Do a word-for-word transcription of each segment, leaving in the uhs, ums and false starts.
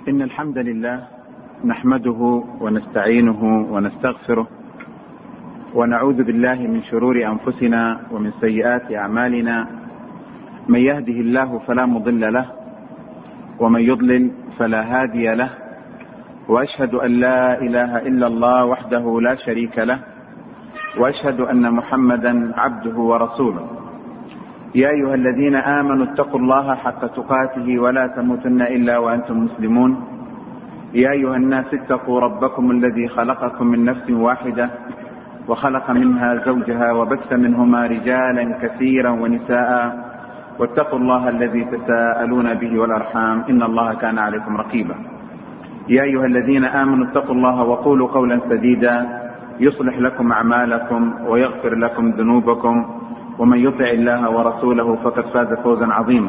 إن الحمد لله نحمده ونستعينه ونستغفره ونعوذ بالله من شرور أنفسنا ومن سيئات أعمالنا. من يهده الله فلا مضل له ومن يضلل فلا هادي له، وأشهد أن لا إله إلا الله وحده لا شريك له، وأشهد أن محمدا عبده ورسوله. يا أيها الذين آمنوا اتقوا الله حق تقاته ولا تموتن إلا وأنتم مسلمون. يا أيها الناس اتقوا ربكم الذي خلقكم من نفس واحدة وخلق منها زوجها وبث منهما رجالا كثيرا ونساء، واتقوا الله الذي تساءلون به والأرحام إن الله كان عليكم رقيبا. يا أيها الذين آمنوا اتقوا الله وقولوا قولا سديدا يصلح لكم أعمالكم ويغفر لكم ذنوبكم، ومن يطع الله ورسوله فقد فاز فوزا عظيما.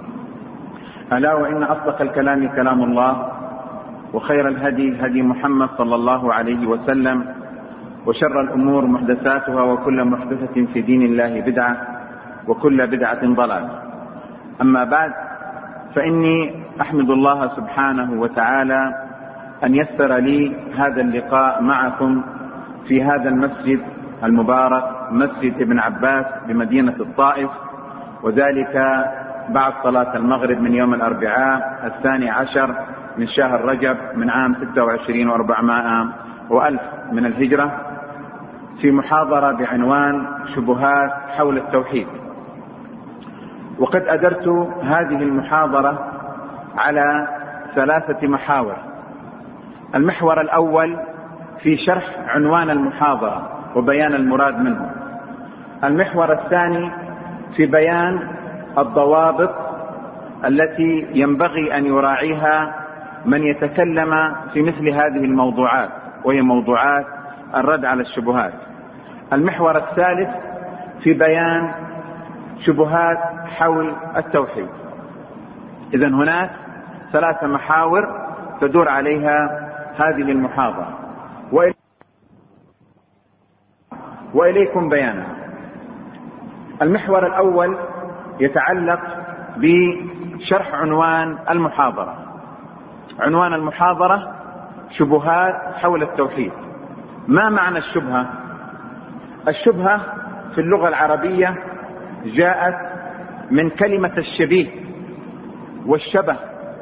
ألا وإن أصدق الكلام كلام الله، وخير الهدي هدي محمد صلى الله عليه وسلم، وشر الأمور محدثاتها، وكل محدثة في دين الله بدعة، وكل بدعة ضلالة. أما بعد، فإني أحمد الله سبحانه وتعالى أن يسر لي هذا اللقاء معكم في هذا المسجد المبارك، مسجد ابن عباس بمدينة الطائف، وذلك بعد صلاة المغرب من يوم الأربعاء الثاني عشر من شهر رجب من عام ستة وعشرين وأربعمائة وألف من الهجرة، في محاضرة بعنوان شبهات حول التوحيد. وقد أدرت هذه المحاضرة على ثلاثة محاور. المحور الأول في شرح عنوان المحاضرة وبيان المراد منه. المحور الثاني في بيان الضوابط التي ينبغي أن يراعيها من يتكلم في مثل هذه الموضوعات، وهي موضوعات الرد على الشبهات. المحور الثالث في بيان شبهات حول التوحيد. إذن هناك ثلاث محاور تدور عليها هذه المحاضرة، وإليكم بيانها. المحور الأول يتعلق بشرح عنوان المحاضرة. عنوان المحاضرة شبهات حول التوحيد. ما معنى الشبهة؟ الشبهة في اللغة العربية جاءت من كلمة الشبيه والشبه،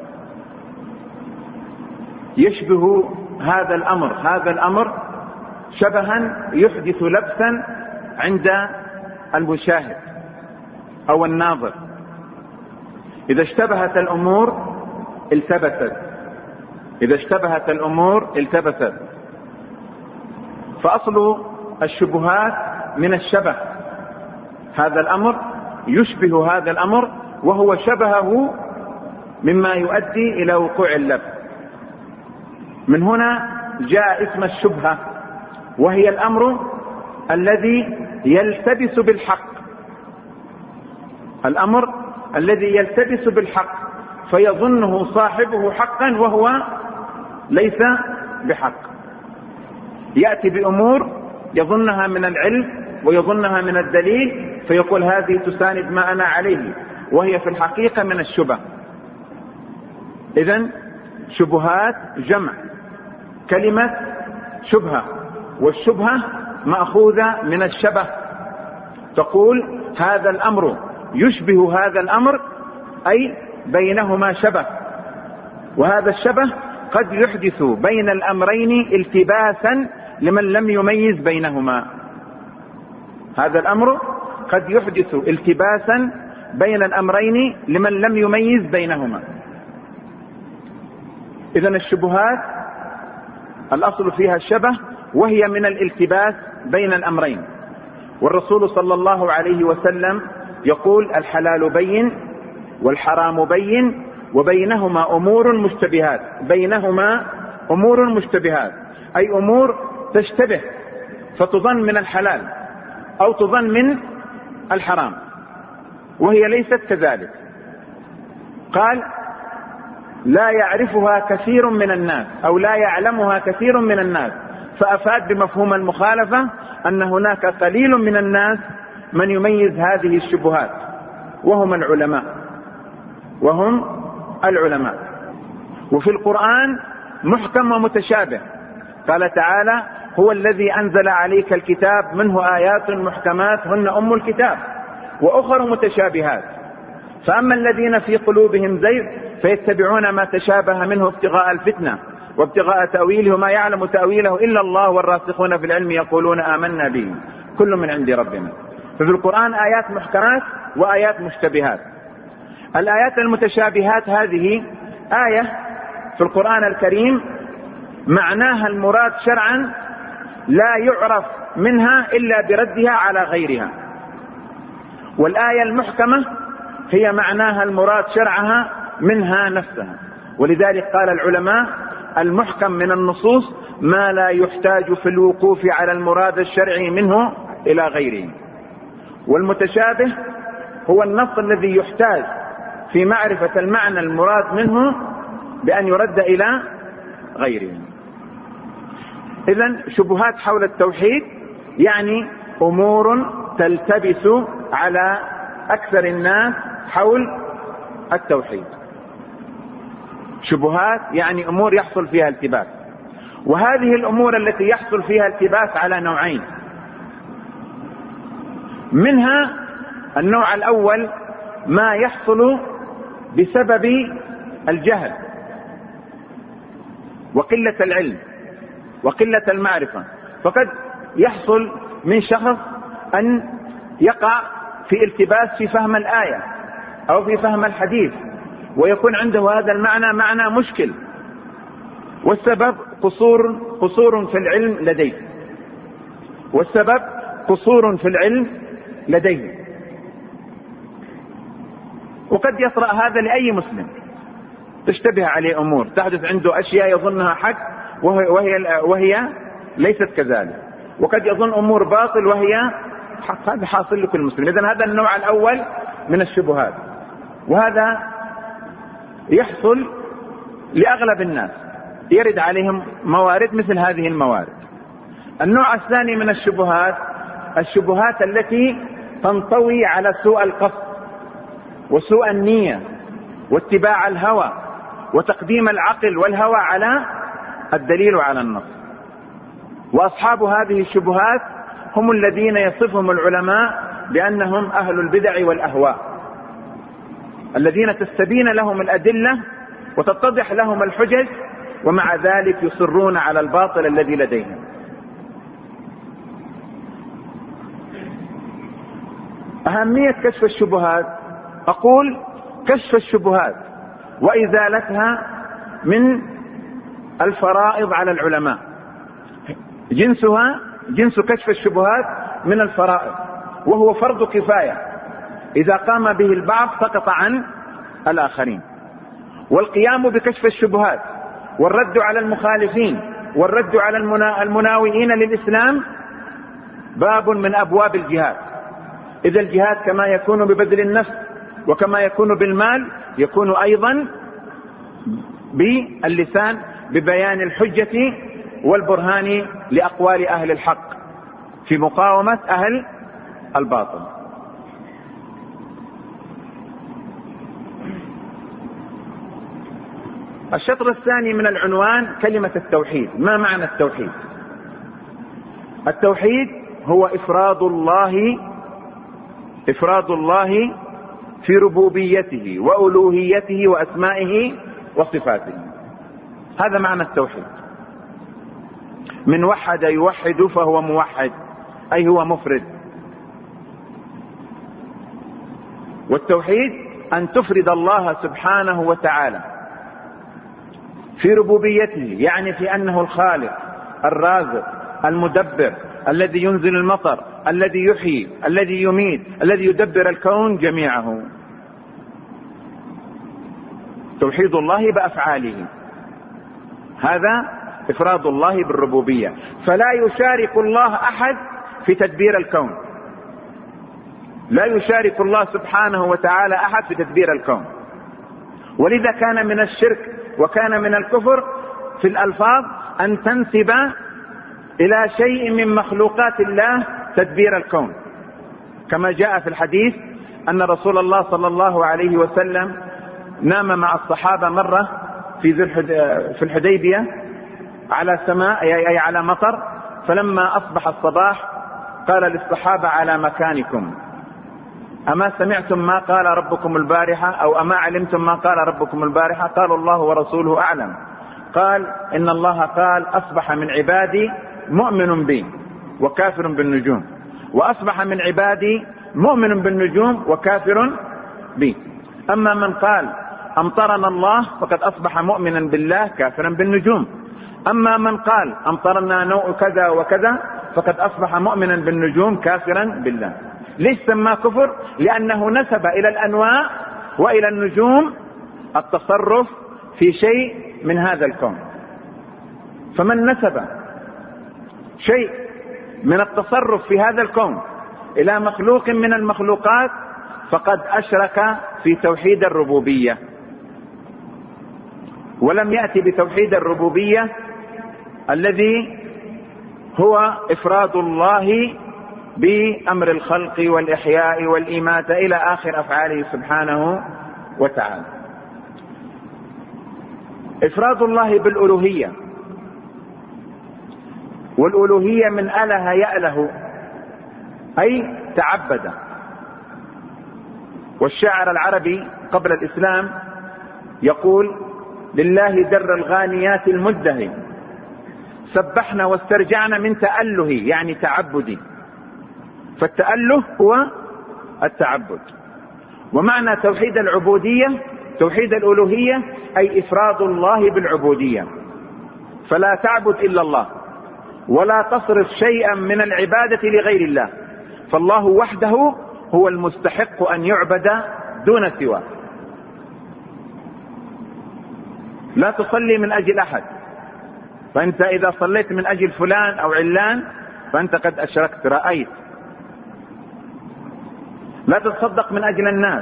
يشبه هذا الأمر هذا الأمر شبها يحدث لبسا عند المشاهد أو الناظر. إذا اشتبهت الأمور التبست إذا اشتبهت الأمور التبست فأصل الشبهات من الشبه. هذا الأمر يشبه هذا الأمر، وهو شبهه مما يؤدي إلى وقوع اللبس. من هنا جاء اسم الشبهة، وهي الأمر الذي يلتبس بالحق الأمر الذي يلتبس بالحق فيظنه صاحبه حقا وهو ليس بحق. يأتي بأمور يظنها من العلم ويظنها من الدليل، فيقول هذه تساند ما أنا عليه، وهي في الحقيقة من الشبه. إذن شبهات جمع كلمة شبهة، والشبهة مأخوذة من الشبه. تقول هذا الأمر يشبه هذا الأمر، أي بينهما شبه، وهذا الشبه قد يحدث بين الأمرين التباسا لمن لم يميز بينهما. هذا الأمر قد يحدث التباسا بين الأمرين لمن لم يميز بينهما. إذن الشبهات الأصل فيها الشبه، وهي من الالتباس بين الأمرين. والرسول صلى الله عليه وسلم يقول الحلال بين والحرام بين وبينهما أمور مشتبهات. بينهما أمور مشتبهات أي أمور تشتبه، فتظن من الحلال أو تظن من الحرام، وهي ليست كذلك. قال لا يعرفها كثير من الناس أو لا يعلمها كثير من الناس، فأفاد بمفهوم المخالفة أن هناك قليل من الناس من يميز هذه الشبهات، وهم العلماء وهم العلماء وفي القرآن محكم ومتشابه. قال تعالى: هو الذي أنزل عليك الكتاب منه آيات محكمات هن أم الكتاب وأخر متشابهات، فأما الذين في قلوبهم زيغ فيتبعون ما تشابه منه ابتغاء الفتنة وابتغاء تأويله وما يعلم تأويله إلا الله والراسخون في العلم يقولون آمنا به كل من عند ربنا. ففي القرآن آيات محكمات وآيات مشتبهات. الآيات المتشابهات هذه آية في القرآن الكريم معناها المراد شرعا لا يعرف منها إلا بردها على غيرها، والآية المحكمة هي معناها المراد شرعها منها نفسها. ولذلك قال العلماء: المحكم من النصوص ما لا يحتاج في الوقوف على المراد الشرعي منه إلى غيره، والمتشابه هو النص الذي يحتاج في معرفة المعنى المراد منه بأن يرد إلى غيره. إذن شبهات حول التوحيد يعني أمور تلتبس على أكثر الناس حول التوحيد. شبهات يعني أمور يحصل فيها التباس، وهذه الأمور التي يحصل فيها التباس على نوعين. منها النوع الأول ما يحصل بسبب الجهل وقلة العلم وقلة المعرفة، فقد يحصل من شخص أن يقع في التباس في فهم الآية أو في فهم الحديث ويكون عنده هذا المعنى معنى مشكل، والسبب قصور قصور في العلم لديه والسبب قصور في العلم لديه وقد يطرأ هذا لأي مسلم، تشتبه عليه أمور، تحدث عنده أشياء يظنها حق وهي, وهي, وهي ليست كذلك، وقد يظن أمور باطل وهي حق. هذا حاصل لكل مسلم. إذن هذا النوع الأول من الشبهات، وهذا يحصل لأغلب الناس، يرد عليهم موارد مثل هذه الموارد. النوع الثاني من الشبهات الشبهات التي تنطوي على سوء القصد وسوء النية واتباع الهوى وتقديم العقل والهوى على الدليل وعلى النص. وأصحاب هذه الشبهات هم الذين يصفهم العلماء بأنهم أهل البدع والأهواء، الذين تستبين لهم الأدلة وتتضح لهم الحجج ومع ذلك يصرون على الباطل الذي لديهم. أهمية كشف الشبهات، أقول كشف الشبهات وإزالتها من الفرائض على العلماء، جنسها جنس كشف الشبهات من الفرائض، وهو فرض كفاية، إذا قام به البعض سقط عن الآخرين. والقيام بكشف الشبهات والرد على المخالفين والرد على المناوئين للإسلام باب من أبواب الجهاد. إذا الجهاد كما يكون ببذل النفس وكما يكون بالمال يكون أيضا باللسان ببيان الحجة والبرهان لأقوال أهل الحق في مقاومة أهل الباطل. الشطر الثاني من العنوان كلمة التوحيد. ما معنى التوحيد؟ التوحيد هو إفراد الله إفراد الله في ربوبيته وألوهيته وأسمائه وصفاته. هذا معنى التوحيد. من وحد يوحد فهو موحد، أي هو مفرد. والتوحيد أن تفرد الله سبحانه وتعالى في ربوبيته، يعني في أنه الخالق الرازق المدبر الذي ينزل المطر الذي يحيي الذي يميت الذي يدبر الكون جميعه. توحيد الله بأفعاله، هذا إفراد الله بالربوبية، فلا يشارك الله أحد في تدبير الكون، لا يشارك الله سبحانه وتعالى أحد في تدبير الكون. ولذا كان من الشرك وكان من الكفر في الألفاظ أن تنسب إلى شيء من مخلوقات الله تدبير الكون، كما جاء في الحديث أن رسول الله صلى الله عليه وسلم نام مع الصحابة مرة في في الحديبية على سماء أي على مطر، فلما أصبح الصباح قال للصحابة على مكانكم، أما سمعتم ما قال ربكم البارحة أو أما علمتم ما قال ربكم البارحة؟ قالوا الله ورسوله أعلم. قال إن الله قال أصبح من عبادي مؤمن بي وكافر بالنجوم، وأصبح من عبادي مؤمن بالنجوم وكافر بي. أما من قال أمطرنا الله فقد أصبح مؤمنا بالله كافرا بالنجوم، أما من قال أمطرنا نوع كذا وكذا فقد أصبح مؤمنا بالنجوم كافرا بالله. ليش سماه كفر؟ لأنه نسب إلى الأنواع وإلى النجوم التصرف في شيء من هذا الكون. فمن نسب شيء من التصرف في هذا الكون إلى مخلوق من المخلوقات فقد أشرك في توحيد الربوبية، ولم يأتي بتوحيد الربوبية الذي هو إفراد الله بأمر الخلق والإحياء والإماتة إلى آخر أفعاله سبحانه وتعالى. إفراد الله بالألوهية، والألوهية من أله يأله أي تعبد. والشاعر العربي قبل الإسلام يقول: لله در الغانيات المدهي سبحنا واسترجعنا من تأله، يعني تعبدي. فالتأله هو التعبد. ومعنى توحيد العبودية توحيد الألوهية أي إفراد الله بالعبودية، فلا تعبد إلا الله ولا تصرف شيئا من العبادة لغير الله، فالله وحده هو المستحق أن يعبد دون سواه. لا تصلي من أجل أحد، فأنت إذا صليت من أجل فلان أو علان فأنت قد أشركت، رأيت. لا تتصدق من أجل الناس،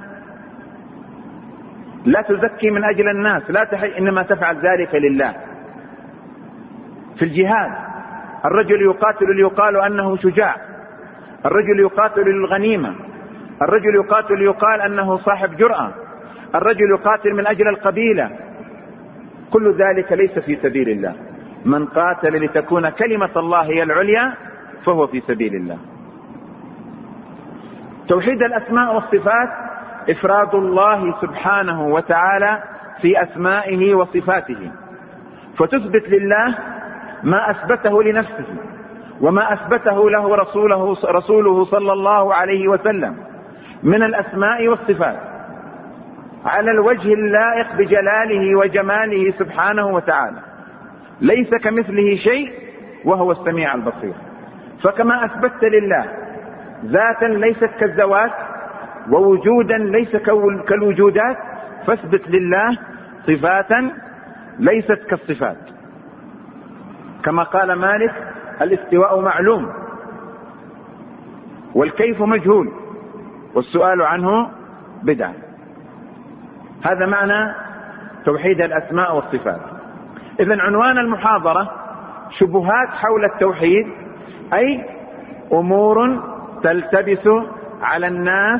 لا تزكي من أجل الناس، لا تحي، إنما تفعل ذلك لله. في الجهاد الرجل يقاتل ليقال أنه شجاع، الرجل يقاتل للغنيمة، الرجل يقاتل ليقال أنه صاحب جرأة، الرجل يقاتل من أجل القبيلة. كل ذلك ليس في سبيل الله. من قاتل لتكون كلمة الله هي العليا فهو في سبيل الله. توحيد الأسماء والصفات إفراد الله سبحانه وتعالى في أسمائه وصفاته، فتثبت لله ما أثبته لنفسه وما أثبته له رسوله, رسوله صلى الله عليه وسلم من الأسماء والصفات على الوجه اللائق بجلاله وجماله سبحانه وتعالى. ليس كمثله شيء وهو السميع البصير. فكما أثبت لله ذاتا ليست كالذوات ووجودا ليس كالوجودات، فاثبت لله صفاتا ليست كالصفات. كما قال مالك: الاستواء معلوم والكيف مجهول والسؤال عنه بدعة. هذا معنى توحيد الأسماء والصفات. إذن عنوان المحاضرة شبهات حول التوحيد، أي أمور تلتبس على الناس،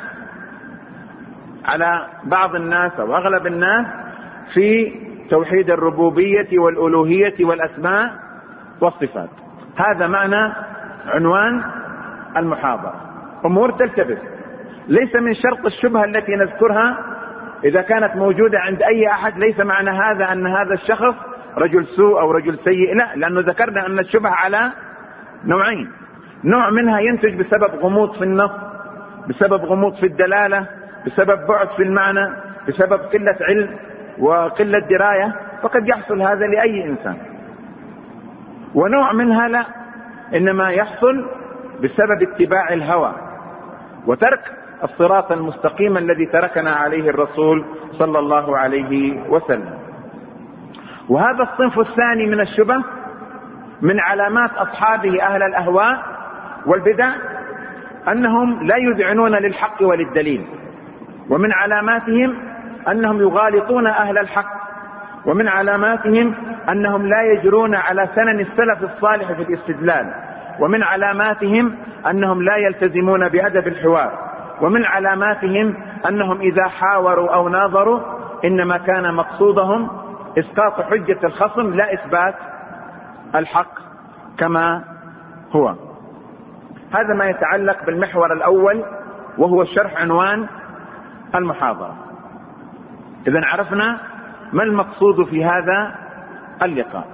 على بعض الناس أو أغلب الناس في توحيد الربوبية والألوهية والأسماء والصفات. هذا معنى عنوان المحاضرة، أمور تلتبس. ليس من شرط الشبهة التي نذكرها إذا كانت موجودة عند أي أحد، ليس معنى هذا أن هذا الشخص رجل سوء أو رجل سيء، لا، لأنه ذكرنا أن الشبهة على نوعين. نوع منها ينتج بسبب غموض في النص، بسبب غموض في الدلالة، بسبب بعد في المعنى، بسبب قلة علم وقلة دراية، فقد يحصل هذا لأي إنسان. ونوع منها لا، إنما يحصل بسبب اتباع الهوى وترك الصراط المستقيم الذي تركنا عليه الرسول صلى الله عليه وسلم. وهذا الصنف الثاني من الشبه من علامات أصحابه أهل الأهواء والبدع أنهم لا يذعنون للحق وللدليل، ومن علاماتهم أنهم يغالطون أهل الحق، ومن علاماتهم أنهم لا يجرون على سنن السلف الصالح في الاستدلال، ومن علاماتهم أنهم لا يلتزمون بأدب الحوار، ومن علاماتهم أنهم إذا حاوروا أو ناظروا إنما كان مقصودهم إسقاط حجة الخصم لا إثبات الحق كما هو. هذا ما يتعلق بالمحور الأول وهو شرح عنوان المحاضرة. إذن عرفنا ما المقصود في هذا اللقاء.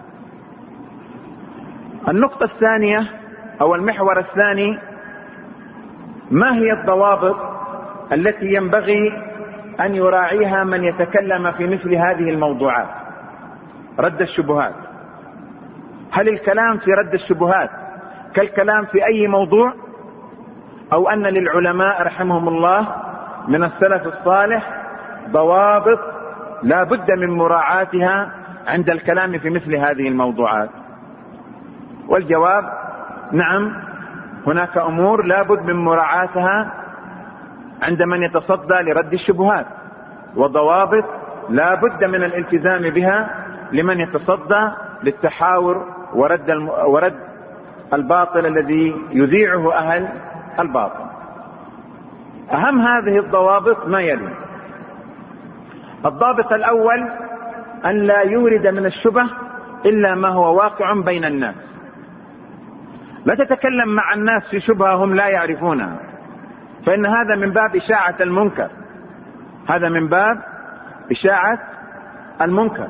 النقطة الثانية أو المحور الثاني: ما هي الضوابط التي ينبغي أن يراعيها من يتكلم في مثل هذه الموضوعات؟ رد الشبهات. هل الكلام في رد الشبهات كالكلام في أي موضوع، أو أن للعلماء رحمهم الله من السلف الصالح ضوابط لا بد من مراعاتها عند الكلام في مثل هذه الموضوعات؟ والجواب: نعم، هناك أمور لا بد من مراعاتها عند من يتصدى لرد الشبهات، وضوابط لا بد من الالتزام بها لمن يتصدى للتحاور ورد الم... ورد الباطل الذي يذيعه أهل الباطل. أهم هذه الضوابط ما يلي: الضابط الأول أن لا يورد من الشبه إلا ما هو واقع بين الناس. لا تتكلم مع الناس في شبهة هم لا يعرفونها، فإن هذا من باب إشاعة المنكر، هذا من باب إشاعة المنكر.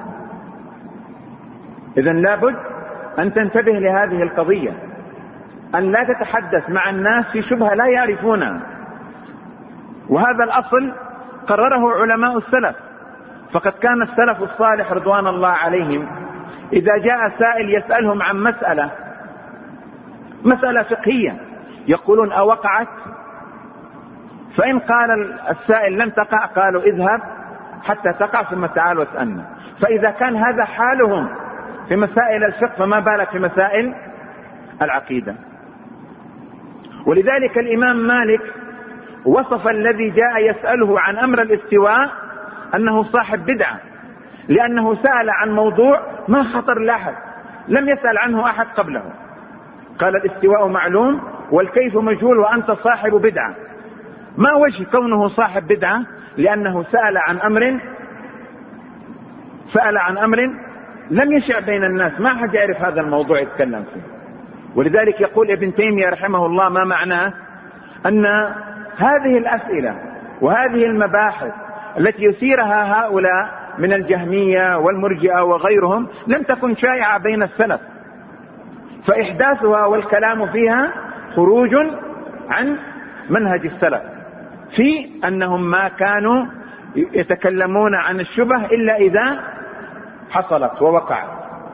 إذن لابد أن تنتبه لهذه القضية، أن لا تتحدث مع الناس في شبهة لا يعرفونها. وهذا الأصل قرره علماء السلف، فقد كان السلف الصالح رضوان الله عليهم إذا جاء سائل يسألهم عن مسألة مسألة فقهية يقولون: أوقعت؟ فإن قال السائل لم تقع قالوا: اذهب حتى تقع ثم تعال واسألنا. فإذا كان هذا حالهم في مسائل الفقه فما بالك في مسائل العقيدة. ولذلك الإمام مالك وصف الذي جاء يسأله عن أمر الاستواء أنه صاحب بدعة، لأنه سأل عن موضوع ما خطر لاحد، لم يسأل عنه أحد قبله. قال: الاستواء معلوم والكيف مجهول وأنت صاحب بدعة. ما وجه كونه صاحب بدعة؟ لأنه سأل عن أمر سأل عن أمر لم يشع بين الناس، ما حد يعرف هذا الموضوع يتكلم فيه. ولذلك يقول ابن تيمية رحمه الله: ما معناه؟ أن هذه الأسئلة وهذه المباحث التي يثيرها هؤلاء من الجهمية والمرجئة وغيرهم لم تكن شائعة بين السلف، فإحداثها والكلام فيها خروج عن منهج السلف في أنهم ما كانوا يتكلمون عن الشبه إلا إذا حصلت ووقعت.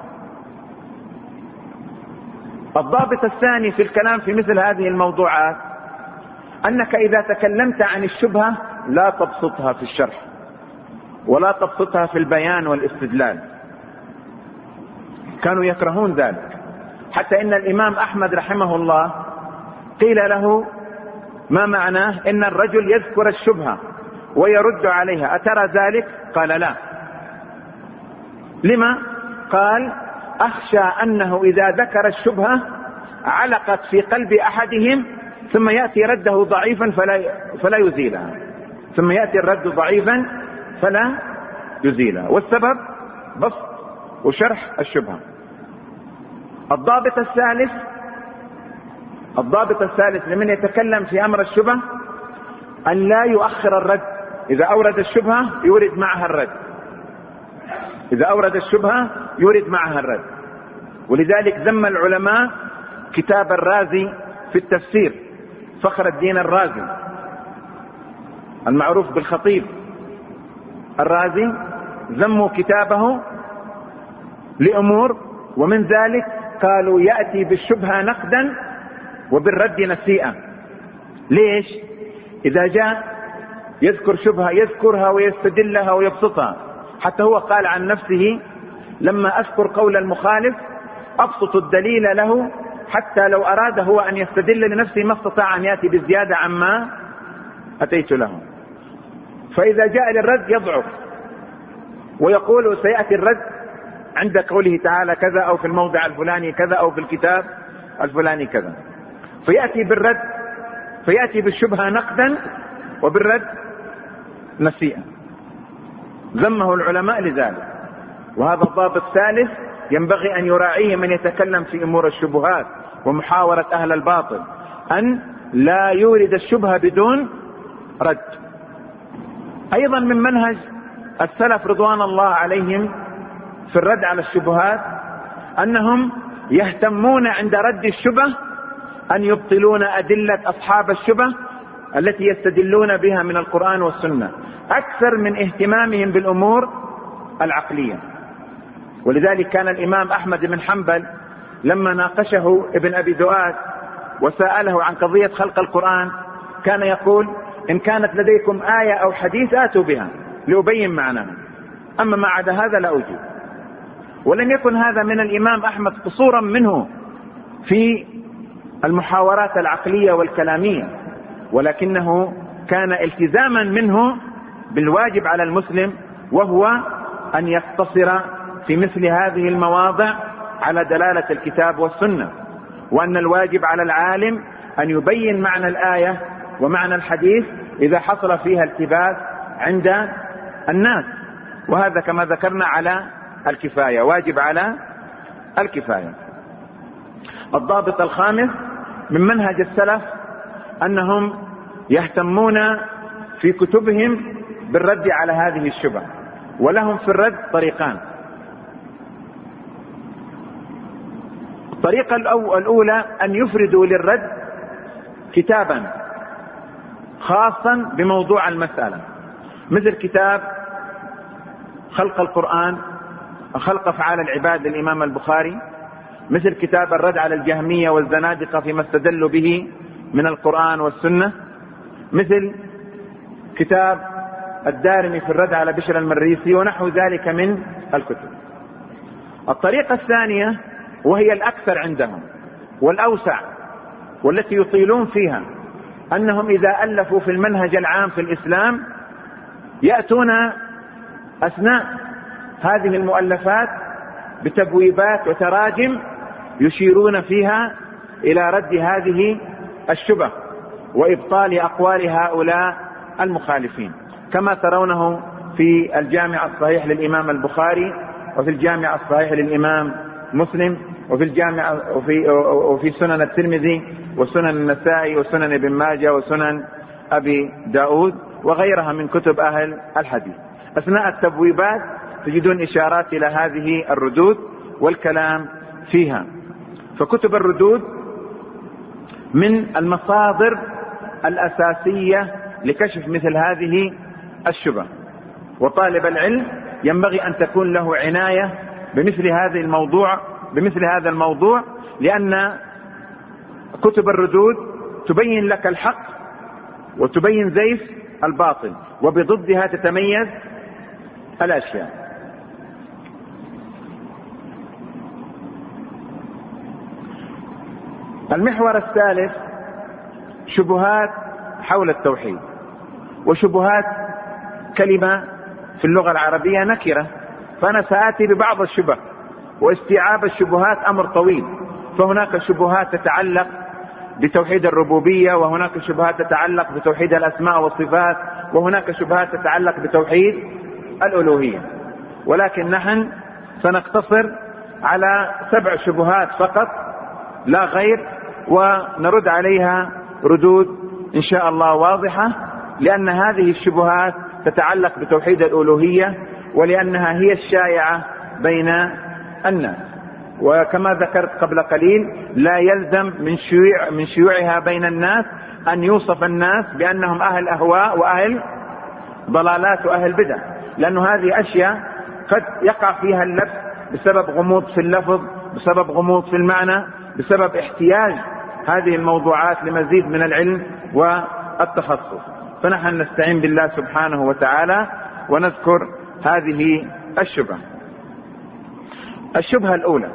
الضابط الثاني في الكلام في مثل هذه الموضوعات أنك إذا تكلمت عن الشبهة لا تبسطها في الشرح ولا تبسطها في البيان والاستدلال، كانوا يكرهون ذلك. حتى إن الإمام أحمد رحمه الله قيل له: ما معناه إن الرجل يذكر الشبهة ويرد عليها، أترى ذلك؟ قال: لا. لما؟ قال: أخشى أنه إذا ذكر الشبهة علقت في قلب أحدهم ثم يأتي رده ضعيفا فلا فلا يزيلها، ثم يأتي الرد ضعيفا فلا يزيلها، والسبب بسط وشرح الشبهة. الضابط الثالث الضابط الثالث لمن يتكلم في أمر الشبهة أن لا يؤخر الرد. إذا أورد الشبهة يورد معها الرد، إذا أورد الشبهة يورد معها الرد. ولذلك ذم العلماء كتاب الرازي في التفسير، فخر الدين الرازي المعروف بالخطيب الرازي، ذموا كتابه لأمور، ومن ذلك قالوا: يأتي بالشبهة نقدا وبالرد نسيئا. ليش؟ إذا جاء يذكر شبهة يذكرها ويستدلها ويبسطها. حتى هو قال عن نفسه: لما أذكر قول المخالف أبسط الدليل له حتى لو أراد هو أن يستدل لنفسه ما استطاع أن يأتي بالزيادة عما أتيت له. فإذا جاء للرد يضعف ويقول سيأتي الرد عند قوله تعالى كذا، أو في الموضع الفلاني كذا، أو في الكتاب الفلاني كذا، فيأتي بالرد فيأتي بالشبهة نقدا وبالرد نسيئا. ذمه العلماء لذلك. وهذا الضابط ثالث ينبغي أن يراعيه من يتكلم في أمور الشبهات ومحاورة أهل الباطل، أن لا يورد الشبهة بدون رد. أيضا من منهج السلف رضوان الله عليهم في الرد على الشبهات أنهم يهتمون عند رد الشبه أن يبطلون أدلة أصحاب الشبه التي يستدلون بها من القرآن والسنة أكثر من اهتمامهم بالأمور العقلية. ولذلك كان الإمام أحمد بن حنبل لما ناقشه ابن أبي ذؤاد وسأله عن قضية خلق القرآن كان يقول: إن كانت لديكم آية أو حديث آتوا بها لأبين معناها، أما ما عدا هذا لا أجيب. ولم يكن هذا من الإمام أحمد قصورا منه في المحاورات العقلية والكلامية، ولكنه كان التزاما منه بالواجب على المسلم، وهو أن يقتصر في مثل هذه المواضع على دلالة الكتاب والسنة، وأن الواجب على العالم أن يبين معنى الآية ومعنى الحديث إذا حصل فيها التباس عند الناس، وهذا كما ذكرنا على الكفاية، واجب على الكفاية. الضابط الخامس من منهج السلف أنهم يهتمون في كتبهم بالرد على هذه الشبه، ولهم في الرد طريقان. الطريقة الأولى أن يفردوا للرد كتابا خاصا بموضوع المسألة، مثل كتاب خلق القرآن، خلق أفعال العباد للإمام البخاري، مثل كتاب الرد على الجهمية والزنادقة فيما استدلوا به من القرآن والسنة، مثل كتاب الدارمي في الرد على بشر المريسي ونحو ذلك من الكتب. الطريقة الثانية وهي الأكثر عندهم والأوسع والتي يطيلون فيها، أنهم إذا ألفوا في المنهج العام في الإسلام يأتون أثناء هذه المؤلفات بتبويبات وتراجم يشيرون فيها إلى رد هذه الشبه وإبطال أقوال هؤلاء المخالفين، كما ترونه في الجامع الصحيح للإمام البخاري، وفي الجامع الصحيح للإمام مسلم، وفي الجامع وفي, وفي سنن الترمذي وسنن النسائي وسنن ابن ماجه وسنن أبي داود وغيرها من كتب أهل الحديث. أثناء التبويبات تجدون إشارات إلى هذه الردود والكلام فيها. فكتب الردود من المصادر الأساسية لكشف مثل هذه الشبه، وطالب العلم ينبغي أن تكون له عناية بمثل هذه الموضوع بمثل هذا الموضوع لأن كتب الردود تبين لك الحق وتبين زيف الباطل، وبضدها تتميز الأشياء. المحور الثالث شبهات حول التوحيد، وشبهات كلمة في اللغة العربية نكرة، فأنا سآتي ببعض الشبه، واستيعاب الشبهات أمر طويل. فهناك شبهات تتعلق بتوحيد الربوبية، وهناك شبهات تتعلق بتوحيد الأسماء والصفات، وهناك شبهات تتعلق بتوحيد الألوهية، ولكن نحن سنقتصر على سبع شبهات فقط لا غير، ونرد عليها ردود إن شاء الله واضحة، لأن هذه الشبهات تتعلق بتوحيد الألوهية، ولأنها هي الشائعة بين الناس. وكما ذكرت قبل قليل لا يلزم من شيوع من شيوعها بين الناس أن يوصف الناس بأنهم أهل أهواء وأهل ضلالات وأهل بدع، لأن هذه أشياء قد يقع فيها اللبس بسبب غموض في اللفظ، بسبب غموض في المعنى، بسبب احتياج هذه الموضوعات لمزيد من العلم والتخصص. فنحن نستعين بالله سبحانه وتعالى ونذكر هذه الشبهة. الشبهة الأولى،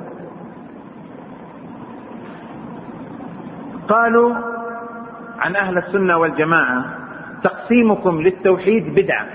قالوا عن أهل السنة والجماعة تقسيمكم للتوحيد بدعة.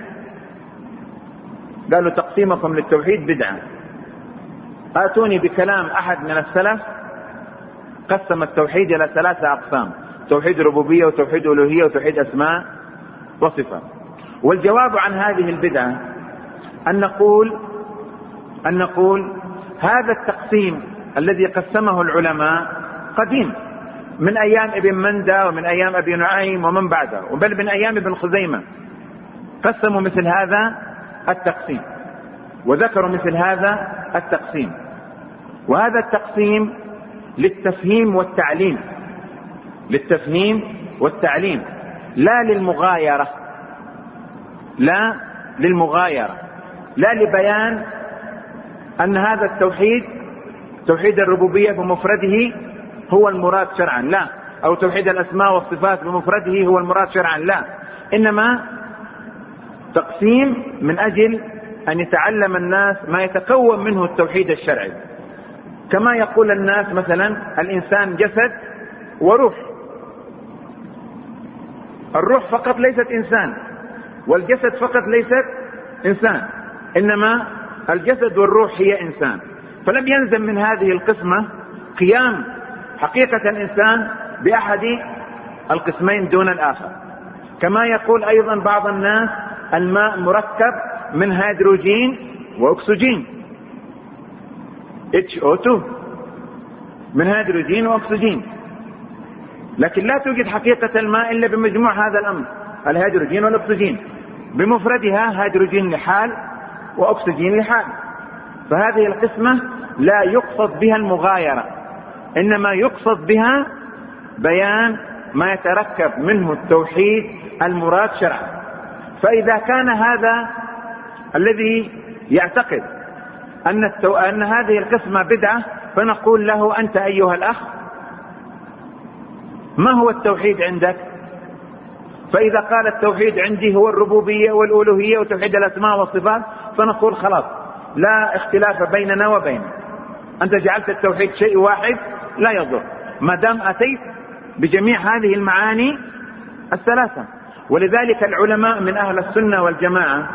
قالوا تقسيمكم للتوحيد بدعة. آتوني بكلام أحد من السلف قسم التوحيد إلى ثلاثة أقسام: توحيد ربوبية وتوحيد ألوهية وتوحيد أسماء وصفات. والجواب عن هذه البدعة أن نقول أن نقول هذا التقسيم الذي قسمه العلماء قديم، من أيام ابن مندى ومن أيام أبي نعيم ومن بعده، وبل من أيام ابن خزيمة قسموا مثل هذا التقسيم وذكروا مثل هذا التقسيم. وهذا التقسيم للتفهيم والتعليم، للتفهيم والتعليم لا للمغايرة، لا للمغايرة، لا لبيان أن هذا التوحيد توحيد الربوبية بمفرده هو المراد شرعا، لا، أو توحيد الأسماء والصفات بمفرده هو المراد شرعا، لا، إنما تقسيم من أجل أن يتعلم الناس ما يتكون منه التوحيد الشرعي. كما يقول الناس مثلا الإنسان جسد وروح، الروح فقط ليست إنسان، والجسد فقط ليست إنسان، إنما الجسد والروح هي إنسان. فلم يلزم من هذه القسمة قيام حقيقة الإنسان بأحد القسمين دون الآخر. كما يقول أيضا بعض الناس الماء مركب من هيدروجين وأكسجين إتش أو تو، من هيدروجين وأكسجين، لكن لا توجد حقيقة الماء إلا بمجموع هذا الأمر، الهيدروجين والأكسجين بمفردها، هيدروجين لحال وأكسجين لحال. فهذه القسمة لا يقصد بها المغايرة، إنما يقصد بها بيان ما يتركب منه التوحيد المراد شرعا. فإذا كان هذا الذي يعتقد أن, التو... أن هذه القسمة بدعة، فنقول له أنت أيها الأخ ما هو التوحيد عندك؟ فإذا قال التوحيد عندي هو الربوبية والألوهية وتوحيد الأسماء والصفات، فنقول خلاص لا اختلاف بيننا وبينك، أنت جعلت التوحيد شيء واحد لا يضر ما دام أتيت بجميع هذه المعاني الثلاثة. ولذلك العلماء من أهل السنة والجماعة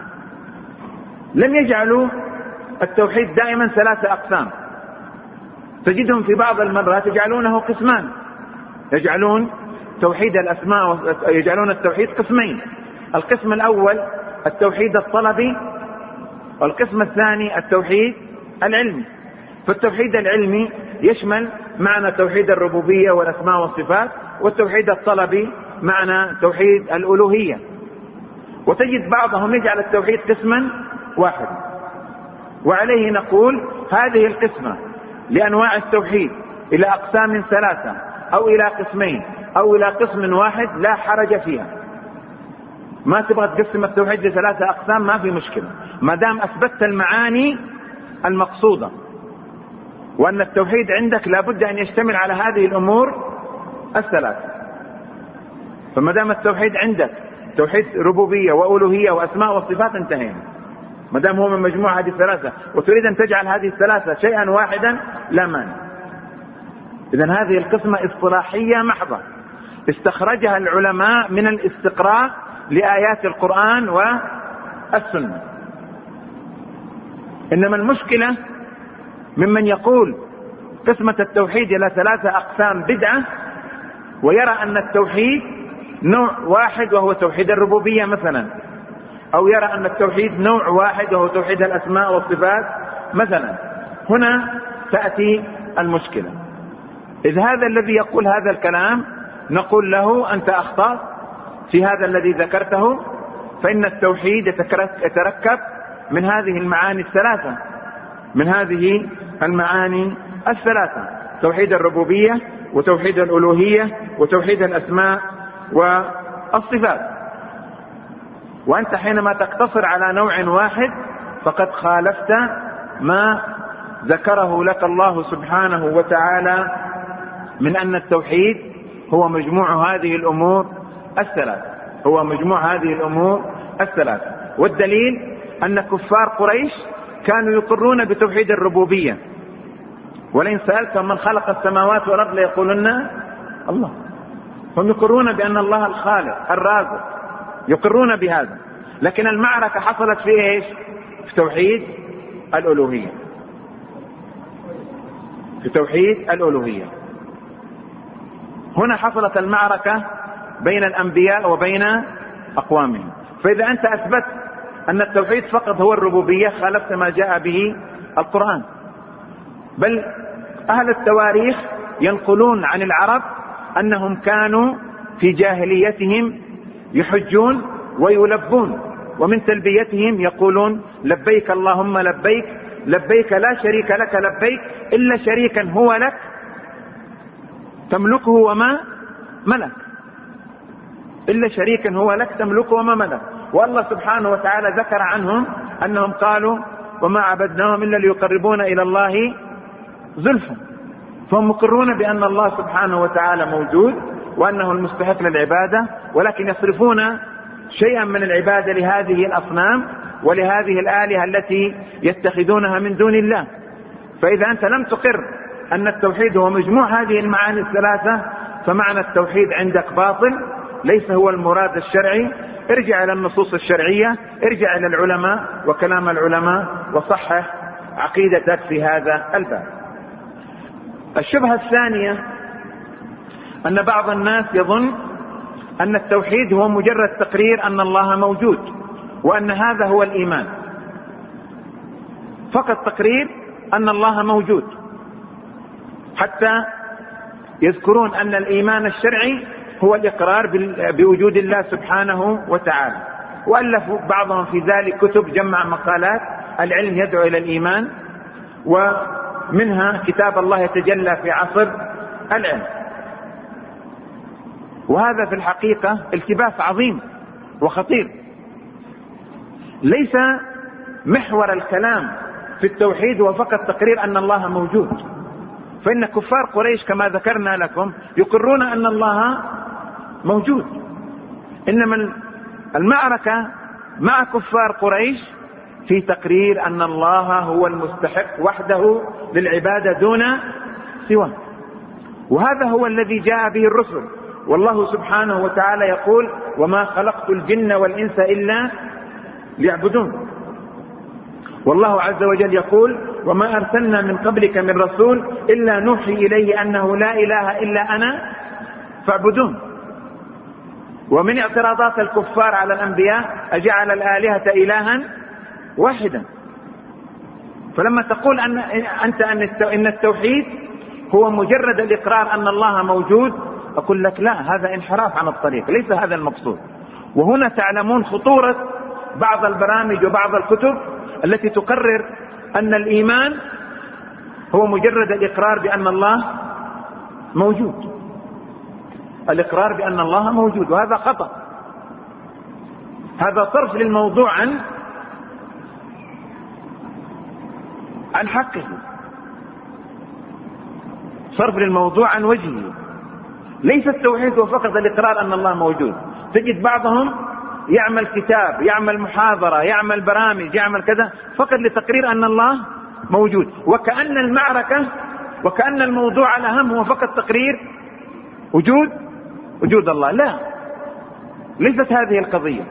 لم يجعلوا التوحيد دائما ثلاثة أقسام، تجدهم في بعض المرات يجعلونه قسمان، يجعلون توحيد الأسماء يجعلون التوحيد قسمين، القسم الأول التوحيد الطلبي، والقسم الثاني التوحيد العلمي. فالتوحيد العلمي يشمل معنى توحيد الربوبية والأسماء والصفات، والتوحيد الطلبي معنى توحيد الألوهية. وتجد بعضهم يجعل التوحيد قسما واحد، وعليه نقول هذه القسمة لأنواع التوحيد إلى أقسام ثلاثة أو إلى قسمين أو إلى قسم واحد لا حرج فيها. ما تبغى تقسم التوحيد لثلاثة أقسام ما في مشكلة، ما دام أثبتت المعاني المقصودة، وأن التوحيد عندك لابد أن يشتمل على هذه الأمور الثلاثة. فما دام التوحيد عندك توحيد ربوبية وألوهية وأسماء وصفات انتهينا، ما دام هو من مجموعة هذه الثلاثة وتريد أن تجعل هذه الثلاثة شيئا واحدا لا مانع. إذن هذه القسمة اصطلاحية محضة استخرجها العلماء من الاستقراء لآيات القرآن والسنة. إنما المشكلة ممن يقول قسمة التوحيد إلى ثلاثة أقسام بدعة، ويرى أن التوحيد نوع واحد وهو توحيد الربوبية مثلا، أو يرى أن التوحيد نوع واحد وهو توحيد الأسماء والصفات مثلا. هنا تأتي المشكلة. إذ هذا الذي يقول هذا الكلام نقول له أنت أخطأت في هذا الذي ذكرته، فإن التوحيد يتركب من هذه المعاني الثلاثة، من هذه المعاني الثلاثة: توحيد الربوبية وتوحيد الألوهية وتوحيد الأسماء والصفات. وأنت حينما تقتصر على نوع واحد فقد خالفت ما ذكره لك الله سبحانه وتعالى من أن التوحيد هو مجموع هذه الأمور الثلاث، هو مجموع هذه الأمور الثلاث. والدليل أن كفار قريش كانوا يقرون بتوحيد الربوبية، ولئن سألتهم من خلق السماوات والأرض ليقولن الله. هم يقرون بأن الله الخالق الرازق، يقرون بهذا. لكن المعركة حصلت في إيش؟ في توحيد الألوهية، في توحيد الألوهية. هنا حصلت المعركة بين الأنبياء وبين أقوامهم. فإذا أنت أثبت أن التوحيد فقط هو الربوبية خالفت ما جاء به القرآن. بل أهل التواريخ ينقلون عن العرب أنهم كانوا في جاهليتهم يحجون ويلبون، ومن تلبيتهم يقولون لبيك اللهم لبيك، لبيك لا شريك لك لبيك إلا شريكا هو لك تملكه وما ملك، إلا شريكا هو لك تملكه وما ملك. والله سبحانه وتعالى ذكر عنهم أنهم قالوا وما عبدناهم إلا ليقربونا إلى الله زلفى، فهم مقرون بأن الله سبحانه وتعالى موجود وأنه المستحق للعبادة، ولكن يصرفون شيئا من العبادة لهذه الأصنام ولهذه الآلهة التي يتخذونها من دون الله. فإذا أنت لم تقر أن التوحيد هو مجموع هذه المعاني الثلاثة فمعنى التوحيد عندك باطل، ليس هو المراد الشرعي. ارجع إلى النصوص الشرعية، ارجع إلى العلماء وكلام العلماء وصحح عقيدتك في هذا الباب. الشبهة الثانية أن بعض الناس يظن أن التوحيد هو مجرد تقرير أن الله موجود، وأن هذا هو الإيمان، فقط تقرير أن الله موجود، حتى يذكرون أن الإيمان الشرعي هو الإقرار بوجود الله سبحانه وتعالى. وألفوا بعضهم في ذلك كتب جمع مقالات العلم يدعو إلى الإيمان، ومنها كتاب الله يتجلى في عصر العلم. وهذا في الحقيقة التباس عظيم وخطير. ليس محور الكلام في التوحيد هو فقط تقرير أن الله موجود، فإن كفار قريش كما ذكرنا لكم يقرون أن الله موجود، إنما المعركة مع كفار قريش في تقرير أن الله هو المستحق وحده للعبادة دون سواه. وهذا هو الذي جاء به الرسل، والله سبحانه وتعالى يقول وما خلقت الجن والإنس إلا ليعبدون. والله عز وجل يقول وما أرسلنا من قبلك من رسول إلا نوحي إليه أنه لا إله إلا أنا فاعبدون. ومن اعتراضات الكفار على الأنبياء أجعل الآلهة إلها واحدا. فلما تقول أن أنت أن التوحيد هو مجرد الإقرار أن الله موجود، أقول لك لا، هذا انحراف عن الطريق، ليس هذا المقصود. وهنا تعلمون خطورة بعض البرامج وبعض الكتب التي تقرر أن الإيمان هو مجرد الإقرار بأن الله موجود، الإقرار بأن الله موجود، وهذا خطأ. هذا صرف للموضوع عن عن حقه، صرف للموضوع عن وجهه. ليس التوحيد هو فقط الإقرار أن الله موجود. تجد بعضهم يعمل كتاب، يعمل محاضرة، يعمل برامج، يعمل كذا فقط لتقرير أن الله موجود، وكأن المعركة وكأن الموضوع الأهم هو فقط تقرير وجود وجود الله. لا، ليست هذه القضية.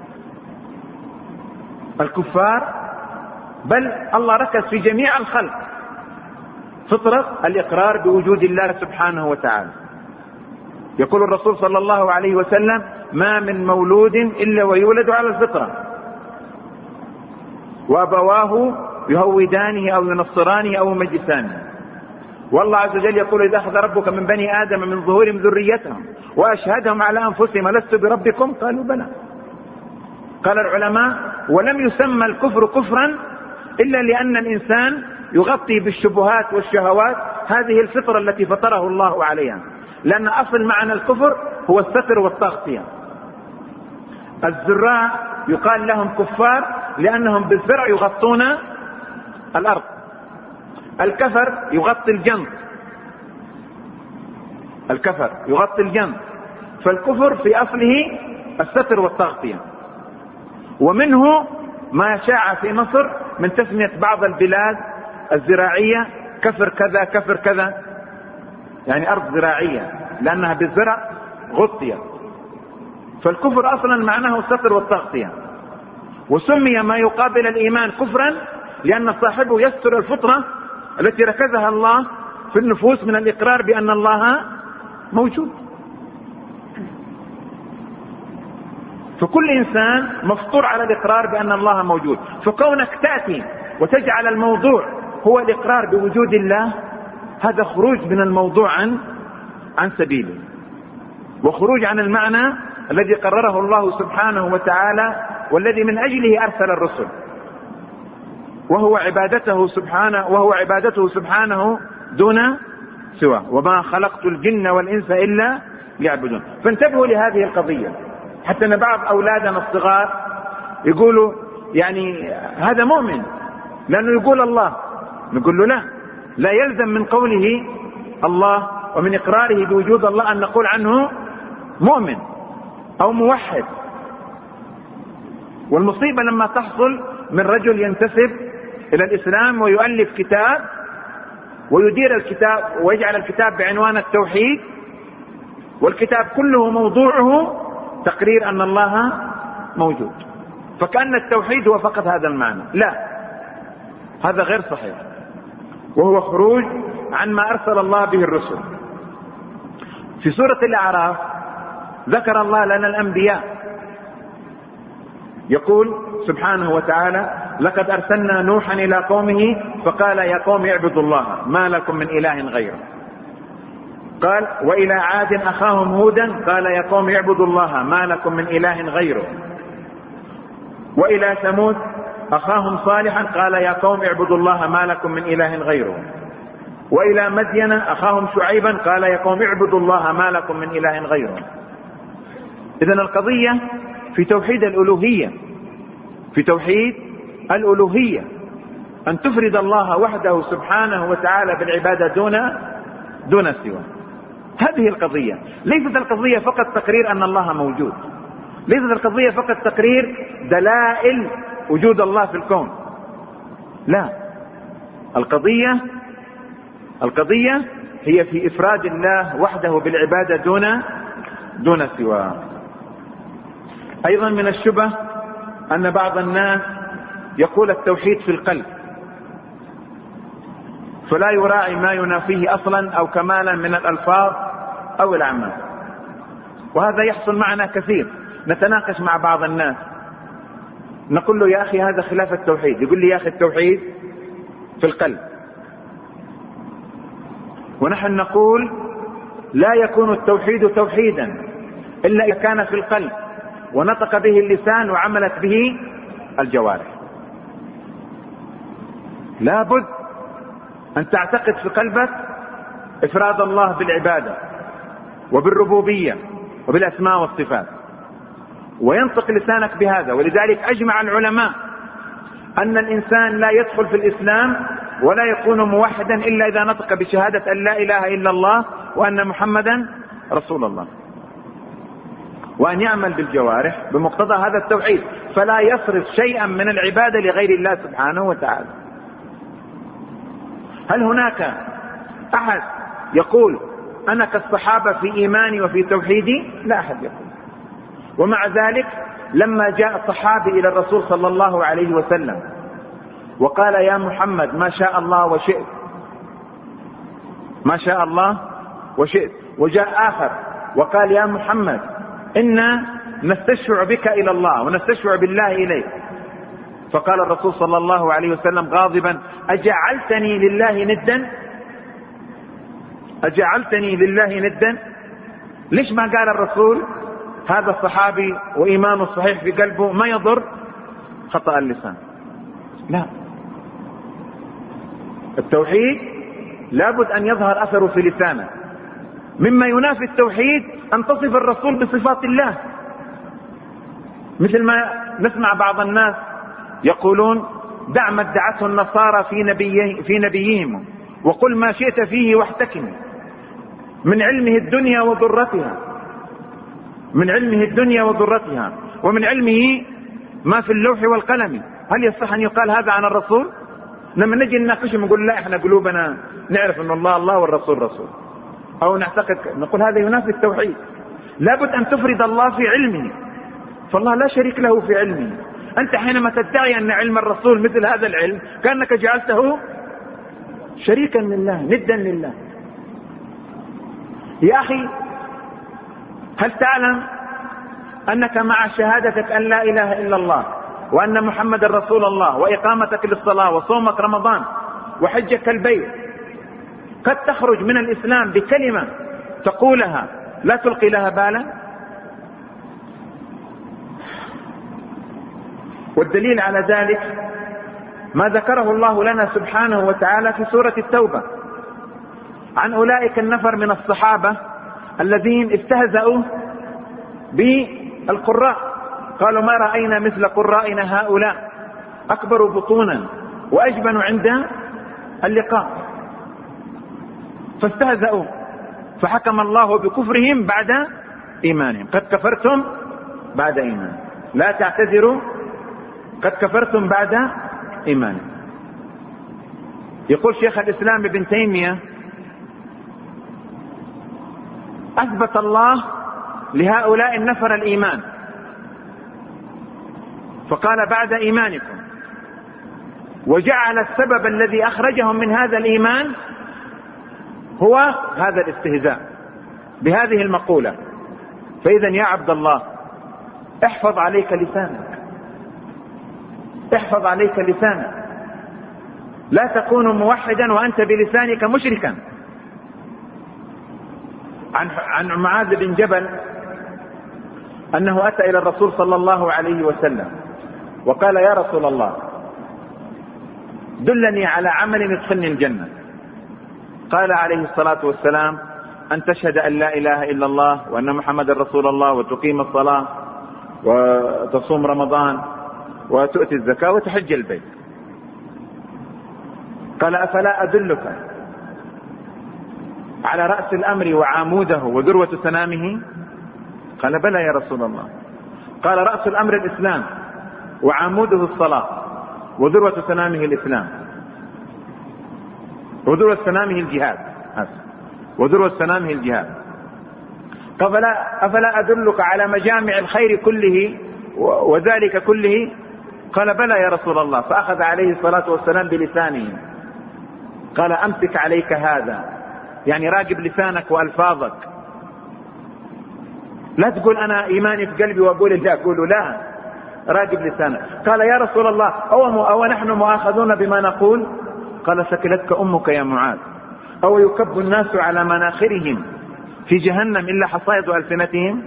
الكفار بل الله ركز في جميع الخلق فطرة الإقرار بوجود الله سبحانه وتعالى. يقول الرسول صلى الله عليه وسلم ما من مولود إلا ويولد على الفطرة وأبواه يهودانه أو ينصرانه أو يمجسانه. والله عز وجل يقول إذا أخذ ربك من بني آدم من ظهورهم ذريتهم وأشهدهم على أنفسهم لست بربكم قالوا بلى. قال العلماء ولم يسمى الكفر كفرا إلا لأن الإنسان يغطي بالشبهات والشهوات هذه الفطرة التي فطره الله عليها، لأن أصل معنى الكفر هو الستر والتغطية. الزراع يقال لهم كفار لأنهم بالزرع يغطون الأرض. الكفر يغطي الجنب، الكفر يغطي الجنب. فالكفر في أصله الستر والتغطية. ومنه ما شاع في مصر من تسمية بعض البلاد الزراعية كفر كذا كفر كذا، يعني أرض زراعية لأنها بالزرع غطية. فالكفر أصلا معناه الستر والتغطية. وسمي ما يقابل الإيمان كفرا لأن صاحبه يستر الفطرة التي ركزها الله في النفوس من الإقرار بأن الله موجود. فكل إنسان مفطور على الإقرار بأن الله موجود. فكونك تأتي وتجعل الموضوع هو الإقرار بوجود الله، هذا خروج من الموضوع عن عن سبيله، وخروج عن المعنى الذي قرره الله سبحانه وتعالى والذي من أجله أرسل الرسل، وهو عبادته سبحانه وهو عبادته سبحانه دون سواه. وما خلقت الجن والإنس إلا ليعبدون. فانتبهوا لهذه القضية، حتى أن بعض أولادنا الصغار يقولوا يعني هذا مؤمن لأنه يقول الله، نقول له لا، لا يلزم من قوله الله ومن إقراره بوجود الله أن نقول عنه مؤمن أو موحد. والمصيبة لما تحصل من رجل ينتسب إلى الإسلام ويؤلف كتاب ويدير الكتاب ويجعل الكتاب بعنوان التوحيد، والكتاب كله موضوعه تقرير أن الله موجود، فكأن التوحيد هو فقط هذا المعنى. لا، هذا غير صحيح، وهو خروج عن ما أرسل الله به الرسل. في سورة الأعراف ذكر الله لنا الأنبياء، يقول سبحانه وتعالى: لقد أرسلنا نوحا إلى قومه فقال يا قوم اعبدوا الله ما لكم من إله غيره. قال: وإلى عاد أخاهم هودا قال يا قوم اعبدوا الله ما لكم من إله غيره. وإلى ثمود أخاهم صالحا قال يا قوم اعبدوا الله ما لكم من إله غيره. وإلى مدين أخاهم شعيبا قال يا قوم اعبدوا الله ما لكم من إله غيره. إذن القضية في توحيد الألوهية، في توحيد الألوهية، أن تفرد الله وحده سبحانه وتعالى بالعبادة دون دون سواه. هذه القضية، ليست القضية فقط تقرير أن الله موجود، ليست القضية فقط تقرير دلائل وجود الله في الكون، لا، القضية القضية هي في إفراد الله وحده بالعبادة دون دون سواه. أيضا من الشبه أن بعض الناس يقول التوحيد في القلب، فلا يراعي ما ينافيه أصلا أو كمالا من الألفاظ أو الأعمال. وهذا يحصل معنا كثير، نتناقش مع بعض الناس نقول له يا أخي هذا خلاف التوحيد، يقول لي يا أخي التوحيد في القلب. ونحن نقول لا يكون التوحيد توحيدا إلا إذا كان في القلب ونطق به اللسان وعملت به الجوارح. لا بد أن تعتقد في قلبك إفراد الله بالعبادة وبالربوبية وبالأسماء والصفات، وينطق لسانك بهذا. ولذلك أجمع العلماء أن الإنسان لا يدخل في الإسلام ولا يكون موحدا إلا إذا نطق بشهادة أن لا إله إلا الله وأن محمدا رسول الله، وأن يعمل بالجوارح بمقتضى هذا التوحيد، فلا يصرف شيئا من العبادة لغير الله سبحانه وتعالى. هل هناك أحد يقول أنا كالصحابة في إيماني وفي توحيدي؟ لا أحد يقول. ومع ذلك لما جاء صحابي إلى الرسول صلى الله عليه وسلم وقال يا محمد ما شاء الله وشئت، ما شاء الله وشئت، وجاء آخر وقال يا محمد إنا نستشفع بك إلى الله ونستشفع بالله إليك، فقال الرسول صلى الله عليه وسلم غاضبا أجعلتني لله ندا، أجعلتني لله ندا. ليش ما قال الرسول هذا الصحابي وإيمانه الصحيح في قلبه ما يضر خطأ اللسان؟ لا، التوحيد لابد أن يظهر أثره في لسانه. مما ينافي التوحيد أن تصف الرسول بصفات الله، مثل ما نسمع بعض الناس يقولون دع ما ادعته النصارى في, نبيه في نبيهم وقل ما شئت فيه واحتكم، من علمه الدنيا وضرتها، من علمه الدنيا وضرتها، ومن علمه ما في اللوح والقلم. هل يصح أن يقال هذا عن الرسول؟ لما نجي نناقشهم نقول لا احنا قلوبنا نعرف ان الله الله والرسول رسول، او نعتقد، نقول هذا ينافي التوحيد. لابد ان تفرد الله في علمه، فالله لا شريك له في علمه. انت حينما تدعي ان علم الرسول مثل هذا العلم كأنك جعلته شريكا لله ندا لله. يا اخي هل تعلم أنك مع شهادتك أن لا إله إلا الله وأن محمد رسول الله وإقامتك للصلاة وصومك رمضان وحجك البيت قد تخرج من الإسلام بكلمة تقولها لا تلقي لها بالا؟ والدليل على ذلك ما ذكره الله لنا سبحانه وتعالى في سورة التوبة عن أولئك النفر من الصحابة الذين استهزأوا بالقراء، قالوا ما رأينا مثل قرائنا هؤلاء أكبر بطونا وأجبن عند اللقاء، فاستهزأوا فحكم الله بكفرهم بعد إيمانهم. قد كفرتم بعد إيمان، لا تعتذروا قد كفرتم بعد إيمانهم. يقول شيخ الإسلام ابن تيمية أثبت الله لهؤلاء النفر الإيمان فقال بعد إيمانكم، وجعل السبب الذي أخرجهم من هذا الإيمان هو هذا الاستهزاء بهذه المقولة. فإذا يا عبد الله احفظ عليك لسانك، احفظ عليك لسانك، لا تكون موحدا وأنت بلسانك مشركا. عن عن معاذ بن جبل أنه أتى إلى الرسول صلى الله عليه وسلم وقال يا رسول الله دلني على عمل يدخلني الجنة. قال عليه الصلاة والسلام أن تشهد أن لا إله إلا الله وأن محمد رسول الله وتقيم الصلاة وتصوم رمضان وتؤتي الزكاة وتحج البيت. قال أفلا أدلك على رأس الأمر وعاموده وذروة سنامه؟ قال بلى يا رسول الله. قال رأس الأمر الإسلام وعاموده الصلاة وذروة سنامه الإسلام وذروة سنامه الجهاد وذروة سنامه الجهاد. قال أفلا أدلك على مجامع الخير كله وذلك كله؟ قال بلى يا رسول الله. فأخذ عليه الصلاة والسلام بلسانه قال أمسك عليك هذا، يعني راقب لسانك وألفاظك، لا تقول أنا إيماني في قلبي وأقول اللي أقوله، لا، راقب لسانك. قال يا رسول الله أو, أو نحن مؤاخذون بما نقول؟ قال سكلتك أمك يا معاذ، أو يكب الناس على مناخرهم في جهنم إلا حصائد ألسنتهم؟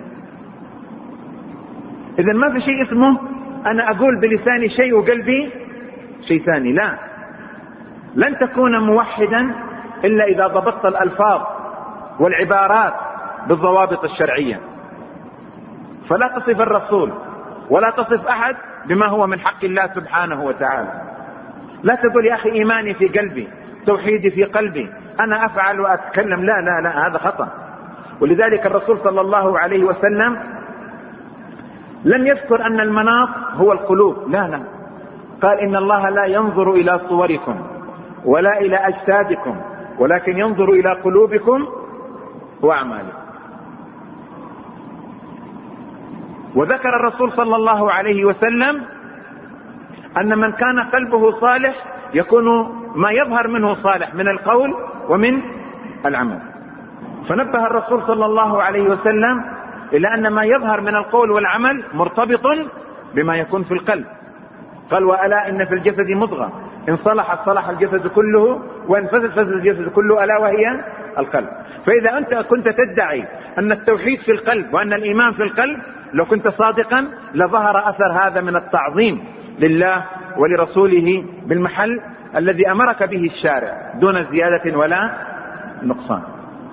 إذن ما في شيء اسمه أنا أقول بلساني شيء وقلبي شيء ثاني، لا، لن تكون موحدا إلا إذا ضبطت الألفاظ والعبارات بالضوابط الشرعية. فلا تصف الرسول ولا تصف أحد بما هو من حق الله سبحانه وتعالى. لا تقول يا أخي إيماني في قلبي، توحيدي في قلبي، أنا أفعل وأتكلم، لا لا لا، هذا خطأ. ولذلك الرسول صلى الله عليه وسلم لم يذكر أن المناط هو القلوب، لا لا، قال إن الله لا ينظر إلى صوركم ولا إلى أجسادكم ولكن ينظر إلى قلوبكم وأعمالكم. وذكر الرسول صلى الله عليه وسلم أن من كان قلبه صالح يكون ما يظهر منه صالح من القول ومن العمل. فنبه الرسول صلى الله عليه وسلم إلى أن ما يظهر من القول والعمل مرتبط بما يكون في القلب. قال وألا إن في الجسد مضغة إن صلحت صلح الجسد كله وإن فسد فسد الجسد كله ألا وهي القلب. فإذا أنت كنت تدعي أن التوحيد في القلب وأن الإيمان في القلب، لو كنت صادقا لظهر أثر هذا من التعظيم لله ولرسوله بالمحل الذي أمرك به الشارع دون زيادة ولا نقصان.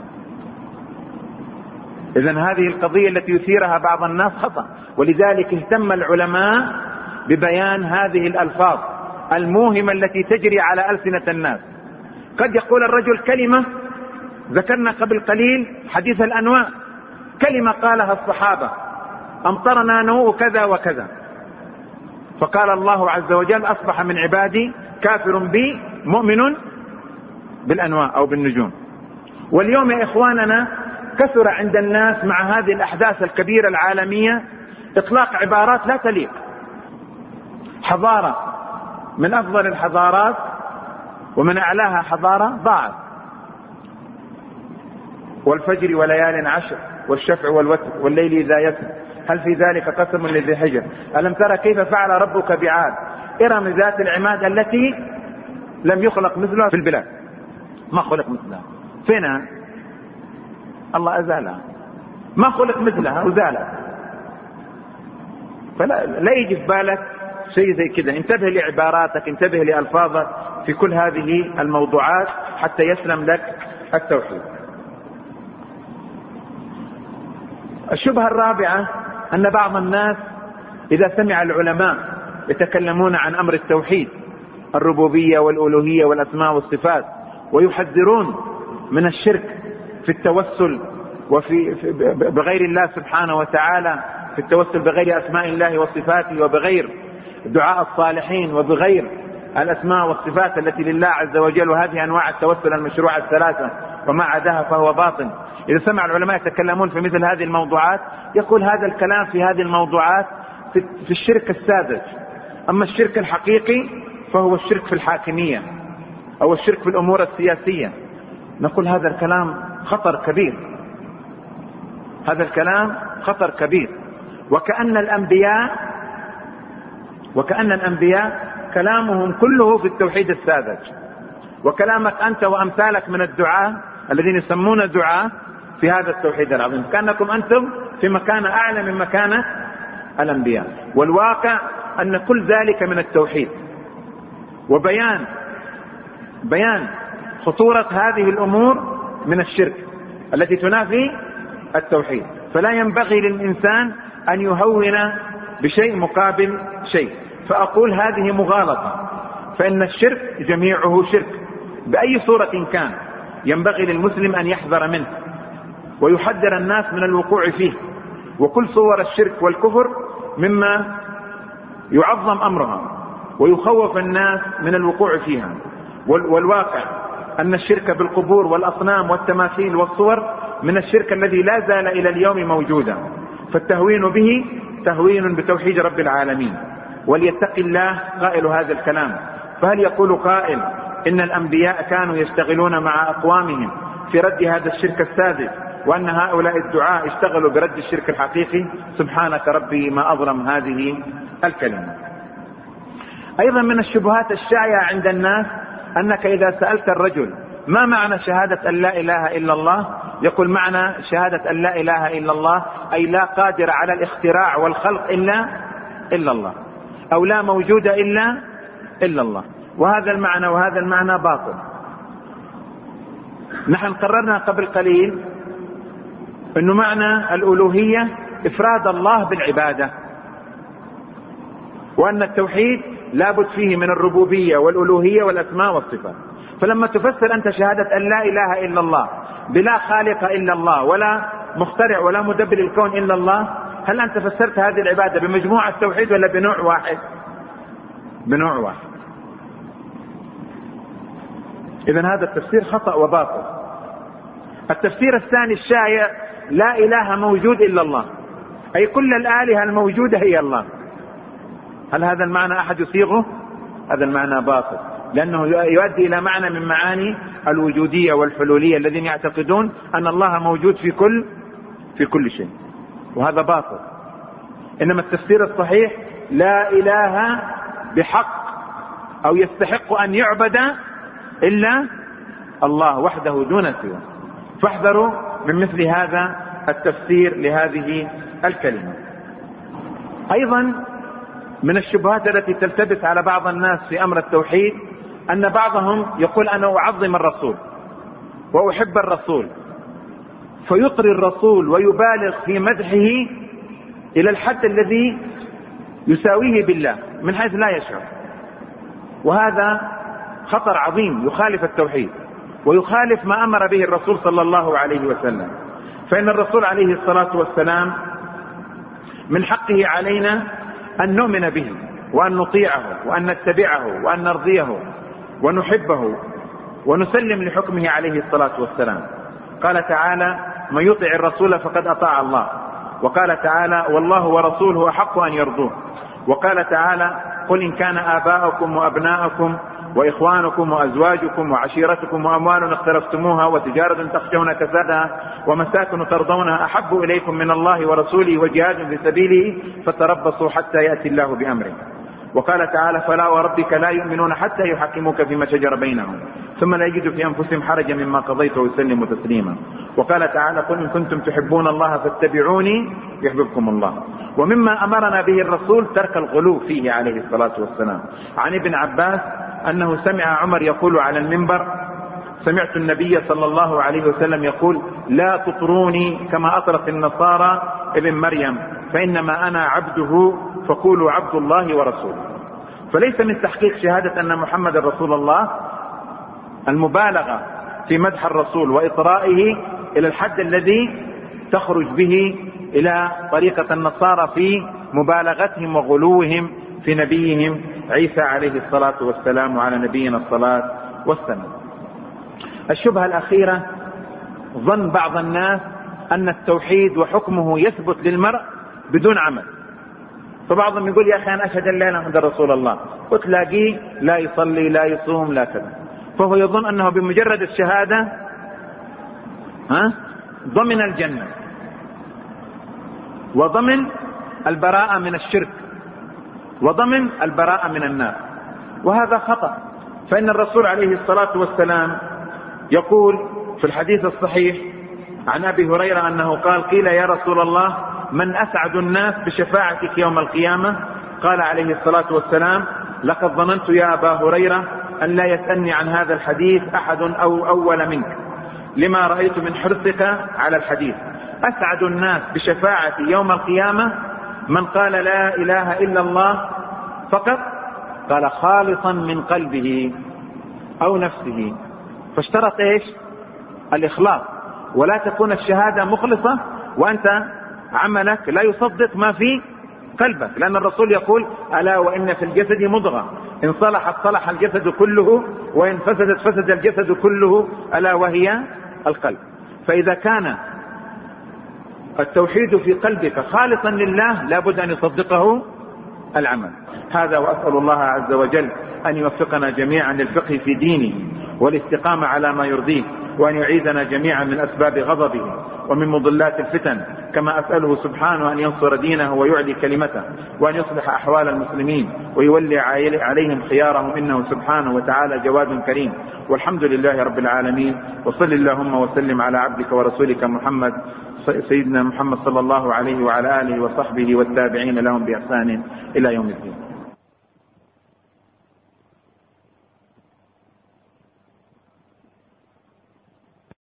إذن هذه القضية التي يثيرها بعض الناس خطأ، ولذلك اهتم العلماء ببيان هذه الألفاظ الموهمة التي تجري على ألسنة الناس. قد يقول الرجل كلمة، ذكرنا قبل قليل حديث الأنواع، كلمة قالها الصحابة أمطرنا نوء كذا وكذا، فقال الله عز وجل أصبح من عبادي كافر بي مؤمن بالأنواع أو بالنجوم. واليوم يا إخواننا كثر عند الناس مع هذه الأحداث الكبيرة العالمية إطلاق عبارات لا تليق. حضارة من أفضل الحضارات ومن أعلاها حضارة ضاعت، والفجر وليال عشر والشفع والوتر والليل إذا يسر هل في ذلك قسم لذي حجر؟ ألم ترى كيف فعل ربك بعاد إرم ذات العماد التي لم يخلق مثلها في البلاد. ما خلق مثلها، فينها؟ الله أزالها، ما خلق مثلها وزالها. فلا لا يجي في بالك شيء زي كده. انتبه لعباراتك، انتبه لألفاظك في كل هذه الموضوعات حتى يسلم لك التوحيد. الشبهة الرابعة أن بعض الناس إذا سمع العلماء يتكلمون عن أمر التوحيد، الربوبية والألوهية والأسماء والصفات، ويحذرون من الشرك في التوسل وفي بغير الله سبحانه وتعالى، في التوسل بغير أسماء الله وصفاته، وبغير دعاء الصالحين، وبغير الأسماء والصفات التي لله عز وجل، وهذه أنواع التوسل المشروعة الثلاثة، وما عداها فهو باطل. إذا سمع العلماء يتكلمون في مثل هذه الموضوعات يقول هذا الكلام في هذه الموضوعات في الشرك الساذج. أما الشرك الحقيقي فهو الشرك في الحاكمية أو الشرك في الأمور السياسية. نقول هذا الكلام خطر كبير، هذا الكلام خطر كبير. وكأن الأنبياء وكأن الأنبياء كلامهم كله في التوحيد الساذج، وكلامك أنت وأمثالك من الدعاة الذين يسمون الدعاة في هذا التوحيد العظيم، كأنكم أنتم في مكان أعلى من مكانة الأنبياء. والواقع أن كل ذلك من التوحيد، وبيان بيان خطورة هذه الأمور من الشرك التي تنافي التوحيد. فلا ينبغي للإنسان أن يهون بشيء مقابل شيء. فأقول هذه مغالطة، فإن الشرك جميعه شرك بأي صورة كان، ينبغي للمسلم أن يحذر منه ويحذر الناس من الوقوع فيه. وكل صور الشرك والكفر مما يعظم أمرها ويخوف الناس من الوقوع فيها. والواقع أن الشرك بالقبور والأصنام والتماثيل والصور من الشرك الذي لا زال إلى اليوم موجودا، فالتهوين به تهوين بتوحيد رب العالمين. وليتق الله قائل هذا الكلام. فهل يقول قائل إن الأنبياء كانوا يشتغلون مع أقوامهم في رد هذا الشرك الساذج، وأن هؤلاء الدعاء اشتغلوا برد الشرك الحقيقي؟ سبحانك ربي ما أظلم هذه الكلمة. أيضا من الشبهات الشائعة عند الناس أنك إذا سألت الرجل ما معنى شهادة أن لا إله إلا الله، يقول معنى شهادة أن لا إله إلا الله أي لا قادر على الاختراع والخلق إلا إلا الله، أو لا موجود إلا إلا الله. وهذا المعنى وهذا المعنى باطل. نحن قررنا قبل قليل أنه معنى الألوهية إفراد الله بالعبادة، وأن التوحيد لابد فيه من الربوبية والألوهية والأسماء والصفات. فلما تفسر أنت شهادة أن لا إله إلا الله بلا خالق إلا الله ولا مخترع ولا مدبر الكون إلا الله، هل أنت فسرت هذه العبادة بمجموعة التوحيد ولا بنوع واحد؟ بنوع واحد. إذن هذا التفسير خطأ وباطل. التفسير الثاني الشائع لا إله موجود إلا الله، أي كل الآلهة الموجودة هي الله. هل هذا المعنى أحد يصيغه؟ هذا المعنى باطل، لأنه يؤدي إلى معنى من معاني الوجودية والحلولية الذين يعتقدون أن الله موجود في كل في كل شيء، وهذا باطل. إنما التفسير الصحيح لا إله بحق أو يستحق أن يعبد إلا الله وحده دون سواه. فاحذروا من مثل هذا التفسير لهذه الكلمة. أيضا من الشبهات التي تلتبس على بعض الناس في أمر التوحيد أن بعضهم يقول أنا أعظم الرسول وأحب الرسول، فيطري الرسول ويبالغ في مدحه إلى الحد الذي يساويه بالله من حيث لا يشعر. وهذا خطر عظيم يخالف التوحيد ويخالف ما أمر به الرسول صلى الله عليه وسلم. فإن الرسول عليه الصلاة والسلام من حقه علينا أن نؤمن به وأن نطيعه وأن نتبعه وأن نرضيه ونحبه ونسلم لحكمه عليه الصلاة والسلام. قال تعالى من يطع الرسول فقد أطاع الله، وقال تعالى والله ورسوله أحق أن يرضوه، وقال تعالى قل إن كان آباؤكم وأبناؤكم وإخوانكم وأزواجكم وعشيرتكم وأموال اقترفتموها وتجارة تخشون كسادها ومساكن ترضونها أحب إليكم من الله ورسوله وجهاد في سبيله فتربصوا حتى يأتي الله بأمره. وقال تعالى فلا وربك لا يؤمنون حتى يحكموك فيما شجر بينهم ثم لا يجدوا في أنفسهم حرجا مما قضيت ويسلموا تسليما. وقال تعالى قل إن كنتم تحبون الله فاتبعوني يحببكم الله. ومما أمرنا به الرسول ترك الغلو فيه عليه الصلاة والسلام. عن ابن عباس أنه سمع عمر يقول على المنبر سمعت النبي صلى الله عليه وسلم يقول لا تطروني كما أطرت النصارى ابن مريم فإنما أنا عبده فقولوا عبد الله ورسوله. فليس من تحقيق شهادة أن محمد رسول الله المبالغة في مدح الرسول وإطرائه إلى الحد الذي تخرج به إلى طريقة النصارى في مبالغتهم وغلوهم في نبيهم عيسى عليه الصلاة والسلام وعلى نبينا الصلاة والسلام. الشبهة الأخيرة ظن بعض الناس أن التوحيد وحكمه يثبت للمرء بدون عمل. فبعضهم يقول يا أخي أنا أشهد أن لا إله إلا رسول الله وتلاقيه لا يصلي لا يصوم لا كذا، فهو يظن أنه بمجرد الشهادة ها ضمن الجنة وضمن البراءة من الشرك وضمن البراءة من النار، وهذا خطأ. فإن الرسول عليه الصلاة والسلام يقول في الحديث الصحيح عن أبي هريرة أنه قال قيل يا رسول الله من أسعد الناس بشفاعتك يوم القيامة؟ قال عليه الصلاة والسلام لقد ظننت يا أبا هريرة أن لا يسألني عن هذا الحديث أحد أو أول منك لما رأيت من حرصك على الحديث. أسعد الناس بشفاعتي يوم القيامة من قال لا إله إلا الله فقط، قال خالصا من قلبه أو نفسه. فاشترط إيش؟ الإخلاص، ولا تكون الشهادة مخلصة وأنت عملك لا يصدق ما في قلبك، لأن الرسول يقول ألا وإن في الجسد مضغة إن صلحت صلح الجسد كله وإن فسدت فسد الجسد كله ألا وهي القلب. فإذا كان التوحيد في قلبك خالصا لله لابد أن يصدقه العمل. هذا وأسأل الله عز وجل أن يوفقنا جميعا للفقه في دينه والاستقامة على ما يرضيه، وأن يعيذنا جميعا من أسباب غضبه ومن مضلات الفتن، كما أسأله سبحانه أن ينصر دينه ويعلي كلمته وأن يصلح أحوال المسلمين ويولي عليهم خيارهم إنه سبحانه وتعالى جواد كريم. والحمد لله رب العالمين، وصل اللهم وسلم على عبدك ورسولك محمد سيدنا محمد صلى الله عليه وعلى آله وصحبه والتابعين لهم بإحسان إلى يوم الدين.